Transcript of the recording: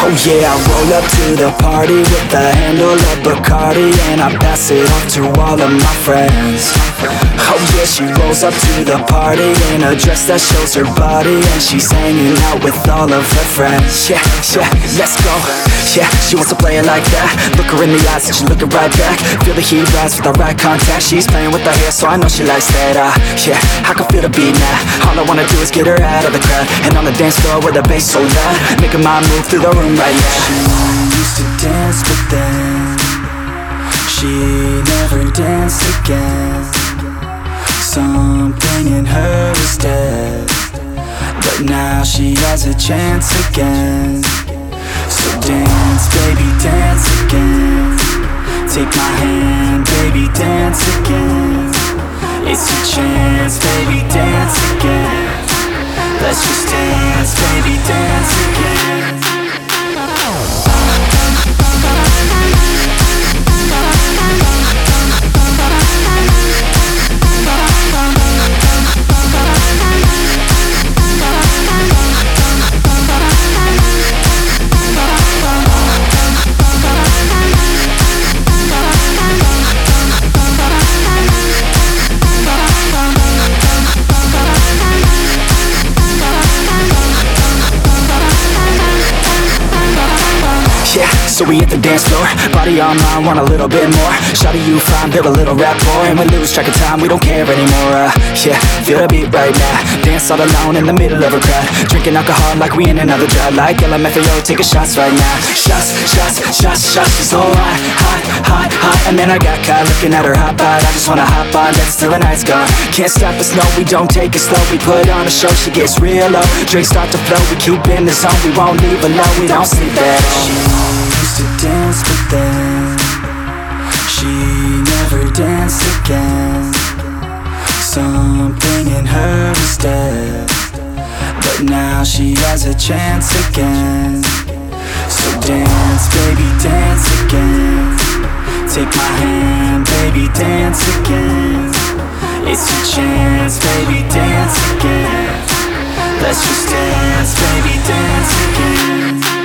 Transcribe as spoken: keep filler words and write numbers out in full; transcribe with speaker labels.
Speaker 1: Oh yeah, I roll up to the party with a handle of Bacardi, and I pass it off to all of my friends. Oh yeah, she rolls up to the party in a dress that shows her body, and she's hanging out with all of her friends. Yeah, yeah, let's go. Yeah, she wants to play it like that. Look her in the eyes and she's looking right back. Feel the heat rise with the right contact. She's playing with her hair, so I know she likes that. uh, Yeah, I can feel the beat now. All I wanna do is get her out of the crowd, and on the dance floor with the bass so loud, making my move through the room right now. She used to dance, but then she never danced again. Something in her is dead, but now she has a chance again. So dance, baby, dance again. Take my hand, baby, dance again. It's your chance, baby, dance again. Let's just dance, baby, dance again. So we hit the dance floor, body on mine, want a little bit more. Shawty, you fine, build a little rapport, and we lose track of time, we don't care anymore. uh, Yeah, feel the beat right now. Dance all alone in the middle of a crowd, drinking alcohol like we in another drought. Like L M F A O, taking shots right now. Shots, shots, shots, shots. She's so hot, hot, hot, hot. And then I got caught looking at her hot bod. I just wanna hop on, dance till the night's gone. Can't stop us, no, we don't take it slow. We put on a show, she gets real low. Drinks start to flow, we keep in the zone. We won't leave alone, we don't sleep at all. She used to dance, but then she never danced again. Something in her is dead, but now she has a chance again. So dance, baby, dance again. Take my hand, baby, dance again. It's your chance, baby, dance again. Let's just dance, baby, dance again.